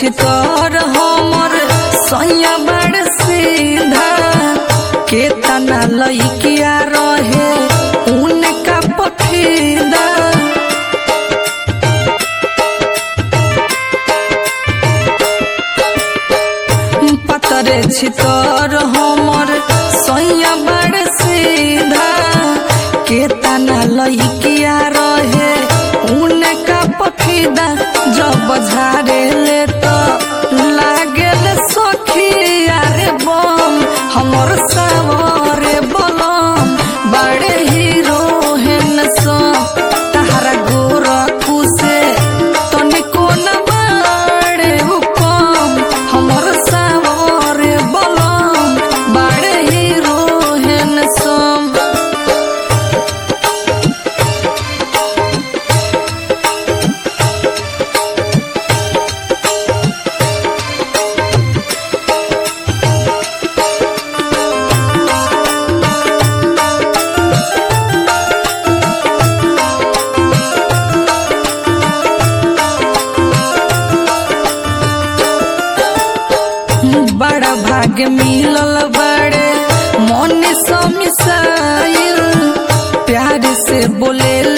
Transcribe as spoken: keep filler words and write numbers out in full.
छितर हमर सैया बड़ सीधा के तना लइकिया रहे उनका पफीदा पतरे छितर हमर सैया बड़ सीधा के तना लइकिया रहे उनका पफीदा जब झारे ले तो लागल सखिया रे बम हमर सावरे बलम बड़े हीरो हेन सो तहरा गोरा कुसे तनिको न बड़े हुकम हमर सावरे बलम बड़े हीरो हेन सो। बड़ा भाग्य मिलल बड़े मन समिसाइल प्यार से बोले